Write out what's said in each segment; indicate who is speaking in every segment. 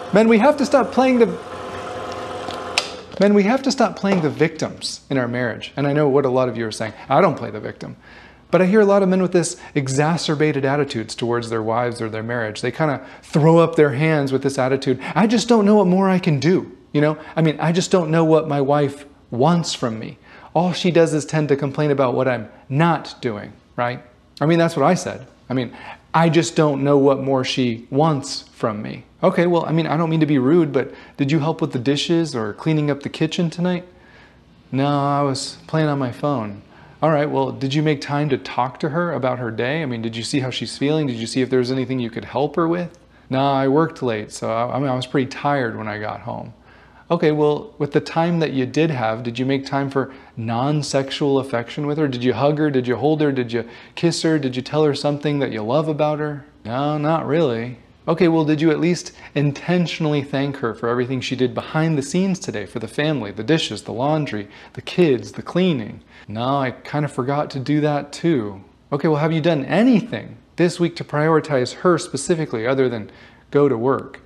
Speaker 1: Men, we have to stop playing the victims in our marriage. And I know what a lot of you are saying. I don't play the victim. But I hear a lot of men with this exacerbated attitudes towards their wives or their marriage. They kind of throw up their hands with this attitude. I just don't know what more I can do. I just don't know what my wife wants from me. All she does is tend to complain about what I'm not doing, right? That's what I said. I just don't know what more she wants from me. Okay, well, I don't mean to be rude, but did you help with the dishes or cleaning up the kitchen tonight? No, I was playing on my phone. All right, well, did you make time to talk to her about her day? Did you see how she's feeling? Did you see if there was anything you could help her with? No, I worked late, so I was pretty tired when I got home. Okay, well, with the time that you did have, did you make time for non-sexual affection with her? Did you hug her? Did you hold her? Did you kiss her? Did you tell her something that you love about her? No, not really. Okay, well, did you at least intentionally thank her for everything she did behind the scenes today for the family, the dishes, the laundry, the kids, the cleaning? No, I kind of forgot to do that too. Okay, well, have you done anything this week to prioritize her specifically other than go to work?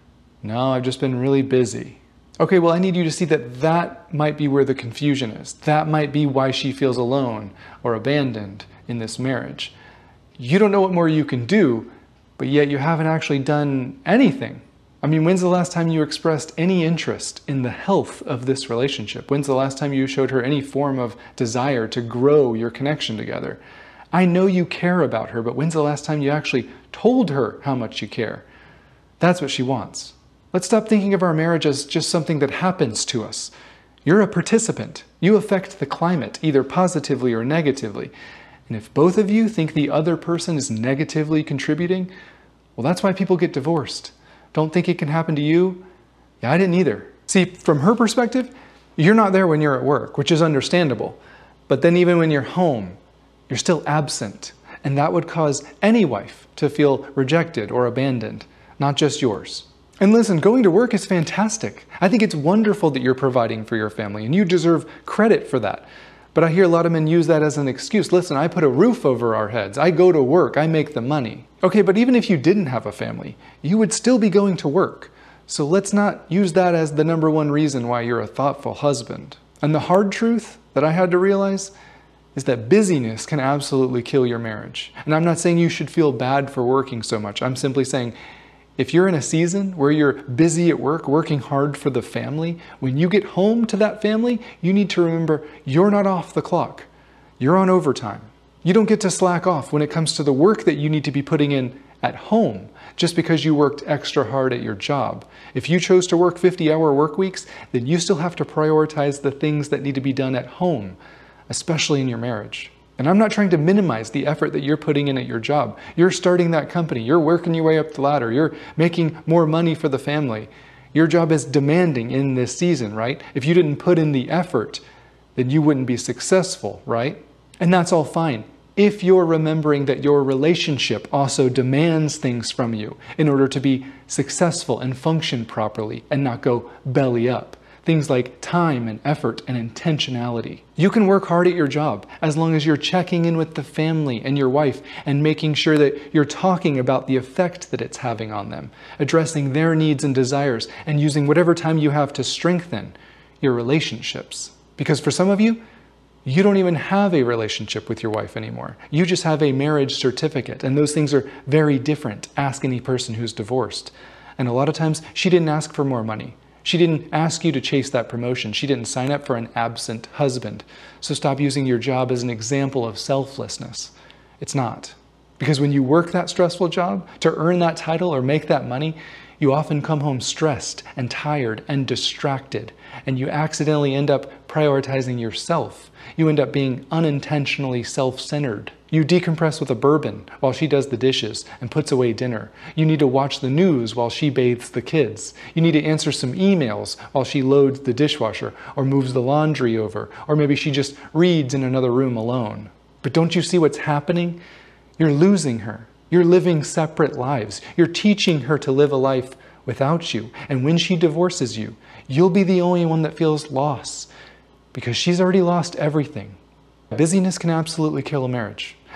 Speaker 1: No, I've just been really busy. Okay, well, I need you to see that that might be where the confusion is. That might be why she feels alone or abandoned in this marriage. You don't know what more you can do, but yet you haven't actually done anything. When's the last time you expressed any interest in the health of this relationship? When's the last time you showed her any form of desire to grow your connection together? I know you care about her, but when's the last time you actually told her how much you care? That's what she wants. Let's stop thinking of our marriage as just something that happens to us. You're a participant. You affect the climate, either positively or negatively. And if both of you think the other person is negatively contributing, well, that's why people get divorced. Don't think it can happen to you? Yeah, I didn't either. See, from her perspective, you're not there when you're at work, which is understandable. But then even when you're home, you're still absent. And that would cause any wife to feel rejected or abandoned, not just yours. And listen, going to work is fantastic. I think it's wonderful that you're providing for your family, and you deserve credit for that. But I hear a lot of men use that as an excuse. Listen, I put a roof over our heads. I go to work. I make the money. Okay, but even if you didn't have a family, you would still be going to work. So let's not use that as the number one reason why you're a thoughtful husband. And the hard truth that I had to realize is that busyness can absolutely kill your marriage. And I'm not saying you should feel bad for working so much. I'm simply saying, if you're in a season where you're busy at work, working hard for the family, when you get home to that family, you need to remember you're not off the clock. You're on overtime. You don't get to slack off when it comes to the work that you need to be putting in at home just because you worked extra hard at your job. If you chose to work 50-hour work weeks, then you still have to prioritize the things that need to be done at home, especially in your marriage. And I'm not trying to minimize the effort that you're putting in at your job. You're starting that company. You're working your way up the ladder. You're making more money for the family. Your job is demanding in this season, right? If you didn't put in the effort, then you wouldn't be successful, right? And that's all fine, if you're remembering that your relationship also demands things from you in order to be successful and function properly and not go belly up. Things like time and effort and intentionality. You can work hard at your job as long as you're checking in with the family and your wife and making sure that you're talking about the effect that it's having on them, addressing their needs and desires, and using whatever time you have to strengthen your relationships. Because for some of you, you don't even have a relationship with your wife anymore. You just have a marriage certificate, and those things are very different. Ask any person who's divorced. And a lot of times, she didn't ask for more money. She didn't ask you to chase that promotion. She didn't sign up for an absent husband. So stop using your job as an example of selflessness. It's not. Because when you work that stressful job to earn that title or make that money, you often come home stressed and tired and distracted, and you accidentally end up prioritizing yourself. You end up being unintentionally self-centered. You decompress with a bourbon while she does the dishes and puts away dinner. You need to watch the news while she bathes the kids. You need to answer some emails while she loads the dishwasher or moves the laundry over, or maybe she just reads in another room alone. But don't you see what's happening? You're losing her. You're living separate lives. You're teaching her to live a life without you. And when she divorces you, you'll be the only one that feels loss because she's already lost everything. Busyness can absolutely kill a marriage.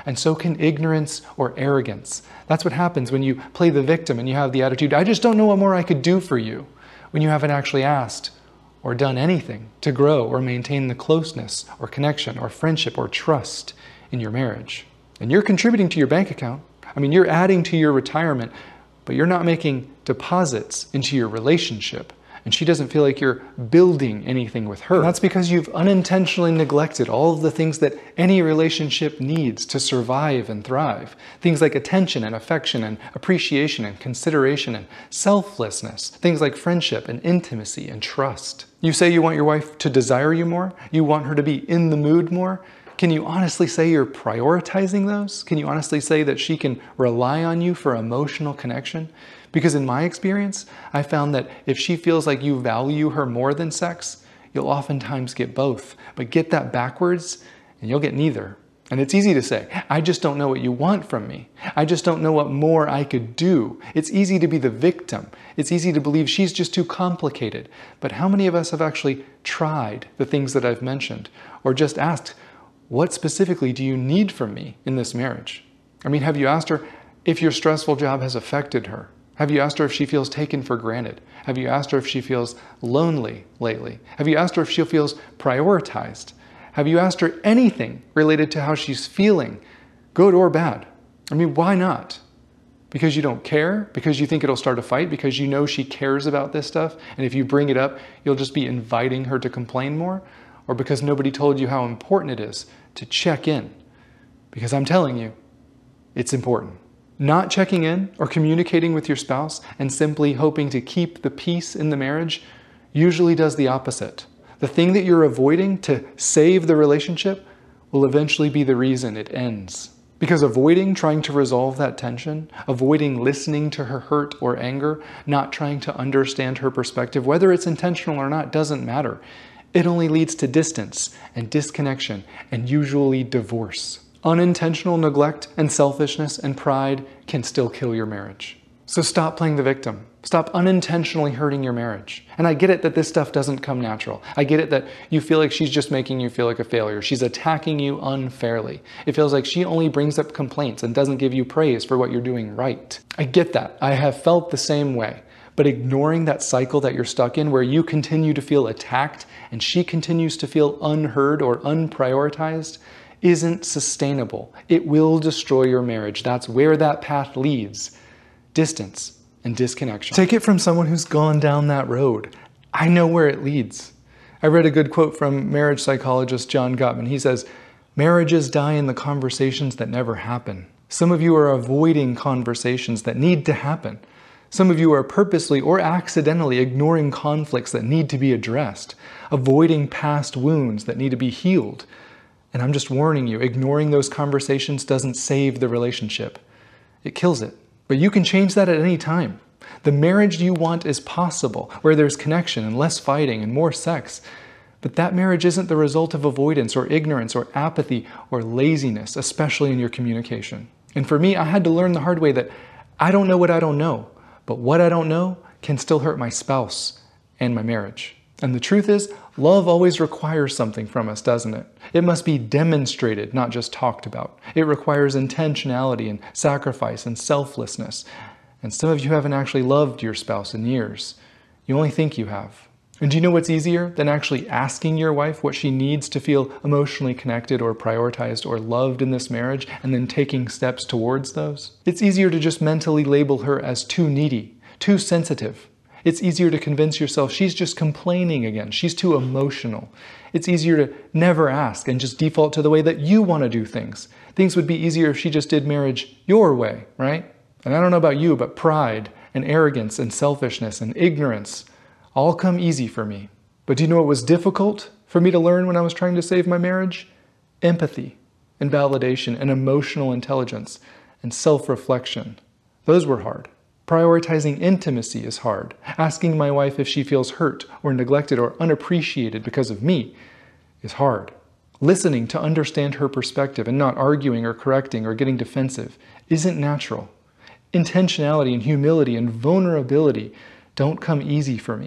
Speaker 1: and so can ignorance or arrogance. That's what happens when you play the victim and you have the attitude, I just don't know what more I could do for you, when you haven't actually asked or done anything to grow or maintain the closeness or connection or friendship or trust in your marriage. And you're contributing to your bank account. I mean, you're adding to your retirement, but you're not making deposits into your relationship. And she doesn't feel like you're building anything with her. And that's because you've unintentionally neglected all of the things that any relationship needs to survive and thrive. Things like attention and affection and appreciation and consideration and selflessness. Things like friendship and intimacy and trust. You say you want your wife to desire you more? You want her to be in the mood more? Can you honestly say you're prioritizing those? Can you honestly say that she can rely on you for emotional connection? Because in my experience, I found that if she feels like you value her more than sex, you'll oftentimes get both. But get that backwards and you'll get neither. And it's easy to say, I just don't know what you want from me. I just don't know what more I could do. It's easy to be the victim. It's easy to believe she's just too complicated. But how many of us have actually tried the things that I've mentioned? Or just asked, what specifically do you need from me in this marriage? I mean, have you asked her if your stressful job has affected her? Have you asked her if she feels taken for granted? Have you asked her if she feels lonely lately? Have you asked her if she feels prioritized? Have you asked her anything related to how she's feeling, good or bad? I mean, why not? Because you don't care? Because you think it'll start a fight? Because you know she cares about this stuff? And if you bring it up, you'll just be inviting her to complain more? Or because nobody told you how important it is to check in? Because I'm telling you, it's important. Not checking in or communicating with your spouse and simply hoping to keep the peace in the marriage usually does the opposite. The thing that you're avoiding to save the relationship will eventually be the reason it ends. Because avoiding trying to resolve that tension, avoiding listening to her hurt or anger, not trying to understand her perspective, whether it's intentional or not, doesn't matter. It only leads to distance and disconnection and usually divorce. Unintentional neglect and selfishness and pride can still kill your marriage. So stop playing the victim. Stop unintentionally hurting your marriage. And I get it that this stuff doesn't come natural. I get it that you feel like she's just making you feel like a failure. She's attacking you unfairly. It feels like she only brings up complaints and doesn't give you praise for what you're doing right. I get that. I have felt the same way. But ignoring that cycle that you're stuck in where you continue to feel attacked and she continues to feel unheard or unprioritized isn't sustainable. It will destroy your marriage. That's where that path leads. Distance and disconnection. Take it from someone who's gone down that road. I know where it leads. I read a good quote from marriage psychologist John Gottman. He says, marriages die in the conversations that never happen. Some of you are avoiding conversations that need to happen. Some of you are purposely or accidentally ignoring conflicts that need to be addressed, avoiding past wounds that need to be healed. And I'm just warning you, ignoring those conversations doesn't save the relationship. It kills it. But you can change that at any time. The marriage you want is possible, where there's connection and less fighting and more sex. But that marriage isn't the result of avoidance or ignorance or apathy or laziness, especially in your communication. And for me, I had to learn the hard way that I don't know what I don't know, but what I don't know can still hurt my spouse and my marriage. And the truth is, love always requires something from us, doesn't it? It must be demonstrated, not just talked about. It requires intentionality and sacrifice and selflessness. And some of you haven't actually loved your spouse in years. You only think you have. And do you know what's easier than actually asking your wife what she needs to feel emotionally connected or prioritized or loved in this marriage and then taking steps towards those? It's easier to just mentally label her as too needy, too sensitive. It's easier to convince yourself she's just complaining again. She's too emotional. It's easier to never ask and just default to the way that you want to do things. Things would be easier if she just did marriage your way, right? And I don't know about you, but pride and arrogance and selfishness and ignorance all come easy for me. But do you know what was difficult for me to learn when I was trying to save my marriage? Empathy and validation and emotional intelligence and self-reflection. Those were hard. Prioritizing intimacy is hard. Asking my wife if she feels hurt or neglected or unappreciated because of me is hard. Listening to understand her perspective and not arguing or correcting or getting defensive isn't natural. Intentionality and humility and vulnerability don't come easy for me.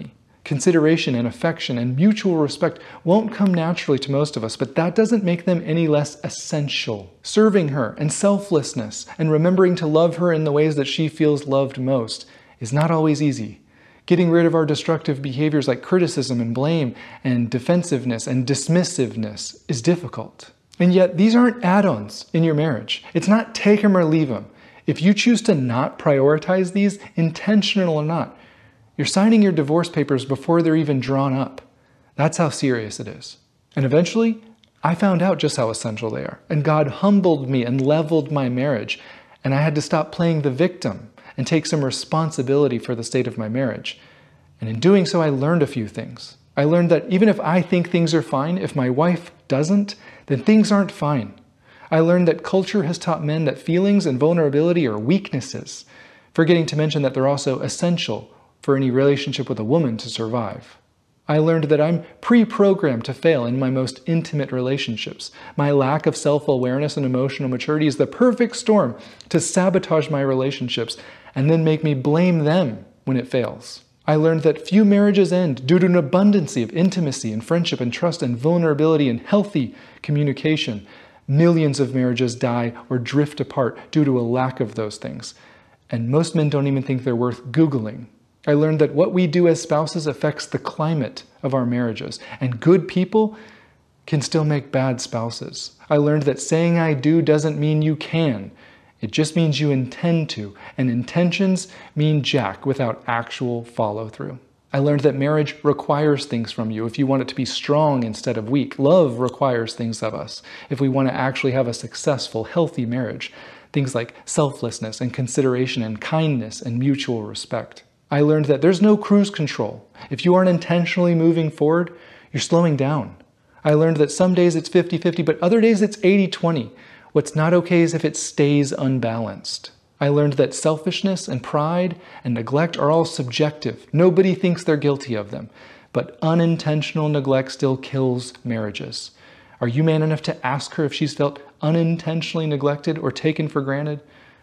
Speaker 1: Consideration and affection and mutual respect won't come naturally to most of us, but that doesn't make them any less essential. Serving her and selflessness and remembering to love her in the ways that she feels loved most is not always easy. Getting rid of our destructive behaviors like criticism and blame and defensiveness and dismissiveness is difficult. And yet, these aren't add-ons in your marriage. It's not take them or leave them. If you choose to not prioritize these, intentional or not, you're signing your divorce papers before they're even drawn up. That's how serious it is. And eventually, I found out just how essential they are. And God humbled me and leveled my marriage. And I had to stop playing the victim and take some responsibility for the state of my marriage. And in doing so, I learned a few things. I learned that even if I think things are fine, if my wife doesn't, then things aren't fine. I learned that culture has taught men that feelings and vulnerability are weaknesses, forgetting to mention that they're also essential for any relationship with a woman to survive. I learned that I'm pre-programmed to fail in my most intimate relationships. My lack of self-awareness and emotional maturity is the perfect storm to sabotage my relationships and then make me blame them when it fails. I learned that few marriages end due to an abundance of intimacy and friendship and trust and vulnerability and healthy communication. Millions of marriages die or drift apart due to a lack of those things. And most men don't even think they're worth Googling. I learned that what we do as spouses affects the climate of our marriages, and good people can still make bad spouses. I learned that saying I do doesn't mean you can. It just means you intend to, and intentions mean jack without actual follow-through. I learned that marriage requires things from you if you want it to be strong instead of weak. Love requires things of us if we want to actually have a successful, healthy marriage. Things like selflessness and consideration and kindness and mutual respect. I learned that there's no cruise control. If you aren't intentionally moving forward, you're slowing down. I learned that some days it's 50-50, but other days it's 80-20. What's not okay is if it stays unbalanced. I learned that selfishness and pride and neglect are all subjective. Nobody thinks they're guilty of them, but unintentional neglect still kills marriages. Are you man enough to ask her if she's felt unintentionally neglected or taken for granted?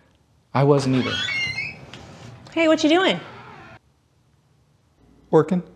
Speaker 1: I wasn't either.
Speaker 2: Hey, what you doing?
Speaker 1: Working.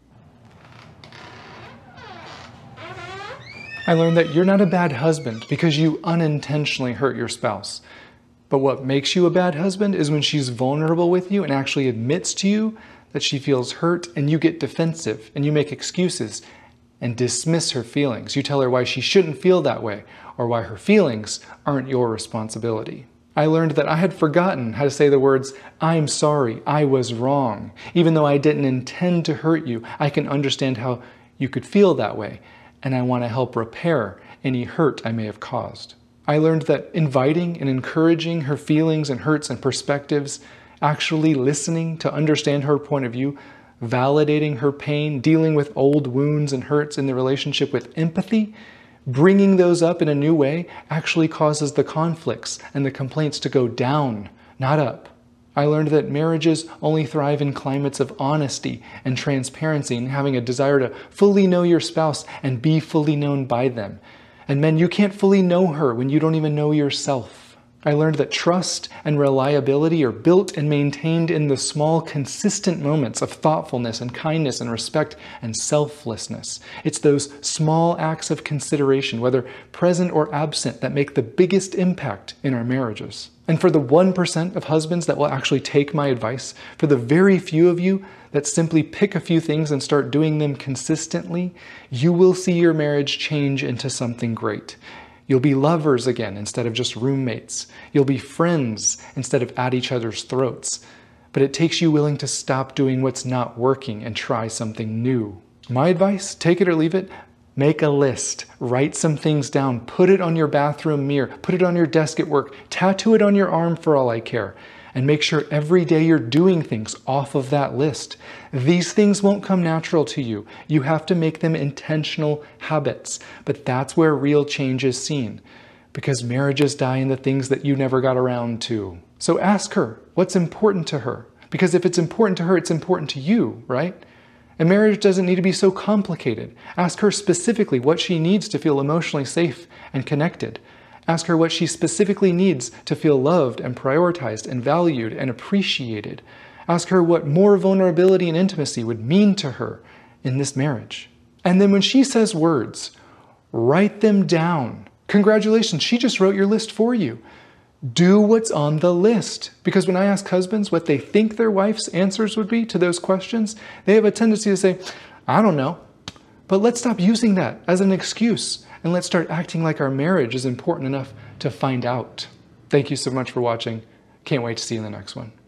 Speaker 1: I learned that you're not a bad husband because you unintentionally hurt your spouse. But what makes you a bad husband is when she's vulnerable with you and actually admits to you that she feels hurt, and you get defensive and you make excuses and dismiss her feelings. You tell her why she shouldn't feel that way or why her feelings aren't your responsibility. I learned that I had forgotten how to say the words, "I'm sorry, I was wrong." Even though I didn't intend to hurt you, I can understand how you could feel that way, and I want to help repair any hurt I may have caused. I learned that inviting and encouraging her feelings and hurts and perspectives, actually listening to understand her point of view, validating her pain, dealing with old wounds and hurts in the relationship with empathy, bringing those up in a new way actually causes the conflicts and the complaints to go down, not up. I learned that marriages only thrive in climates of honesty and transparency and having a desire to fully know your spouse and be fully known by them. And men, you can't fully know her when you don't even know yourself. I learned that trust and reliability are built and maintained in the small, consistent moments of thoughtfulness and kindness and respect and selflessness. It's those small acts of consideration, whether present or absent, that make the biggest impact in our marriages. And for the 1% of husbands that will actually take my advice, for the very few of you that simply pick a few things and start doing them consistently, you will see your marriage change into something great. You'll be lovers again instead of just roommates. You'll be friends instead of at each other's throats. But it takes you willing to stop doing what's not working and try something new. My advice, take it or leave it, make a list, write some things down, put it on your bathroom mirror, put it on your desk at work, tattoo it on your arm for all I care, and make sure every day you're doing things off of that list. These things won't come natural to you. You have to make them intentional habits, but that's where real change is seen, because marriages die in the things that you never got around to. So ask her what's important to her, because if it's important to her, it's important to you, right? And marriage doesn't need to be so complicated. Ask her specifically what she needs to feel emotionally safe and connected. Ask her what she specifically needs to feel loved and prioritized and valued and appreciated. Ask her what more vulnerability and intimacy would mean to her in this marriage. And then when she says words, write them down. Congratulations, she just wrote your list for you. Do what's on the list. Because when I ask husbands what they think their wife's answers would be to those questions, they have a tendency to say, I don't know. But let's stop using that as an excuse and let's start acting like our marriage is important enough to find out. Thank you so much for watching. Can't wait to see you in the next one.